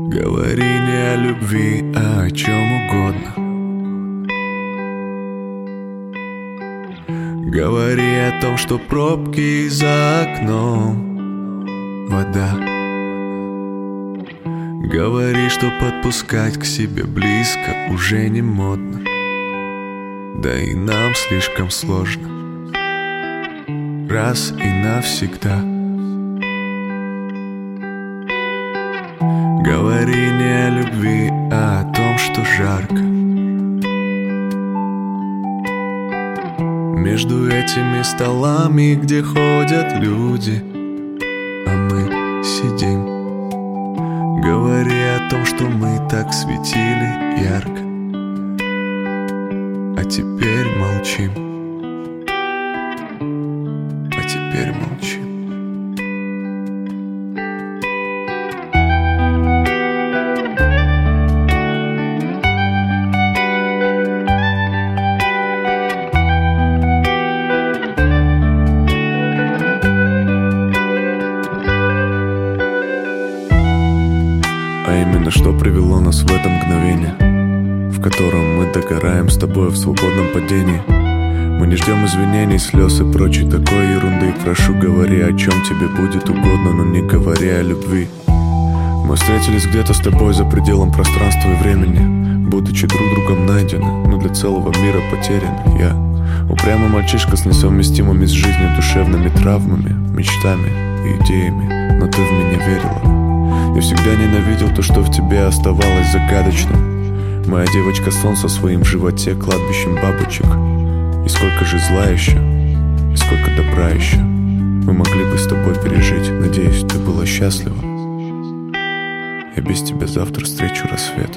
Говори не о любви, а о чем угодно. Говори о том, что пробки за окном, вода. Говори, что подпускать к себе близко уже не модно. Да и нам слишком сложно раз и навсегда. Говори не о любви, а о том, что жарко. Между этими столами, где ходят люди, а мы сидим. Говори о том, что мы так светили ярко, а теперь молчим. А теперь молчим. А именно что привело нас в это мгновение, в котором мы догораем с тобой в свободном падении. Мы не ждем извинений, слез и прочей такой ерунды. Прошу, говори, о чем тебе будет угодно, но не говори о любви. Мы встретились где-то с тобой за пределом пространства и времени, будучи друг другом найдены, но для целого мира потеряны. Я упрямый мальчишка с несовместимыми с жизнью душевными травмами, мечтами и идеями, но ты в меня верила. Я всегда ненавидел то, что в тебе оставалось загадочным. Моя девочка солнце в своем животе кладбищем бабочек. И сколько же зла еще, и сколько добра еще мы могли бы с тобой пережить. Надеюсь, ты была счастлива. Я без тебя завтра встречу рассвет.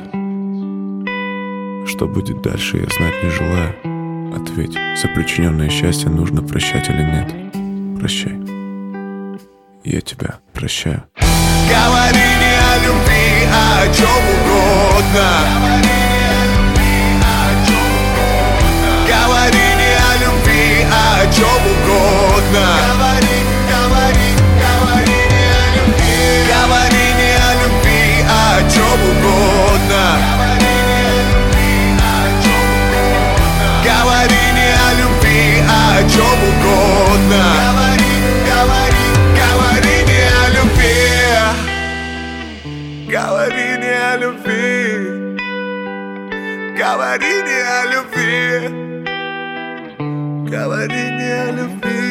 Что будет дальше, я знать не желаю. Ответь, за причиненное счастье нужно прощать или нет? Прощай. Я тебя прощаю. Говори не о любви, а о чем угодно. Говори не о любви, а о чем угодно. Говори не о любви. Говори не о любви, а о чем угодно. Говори не о любви, а о чем угодно. Говори не о любви. Говори не о любви. Говори не о любви. Говори не о любви.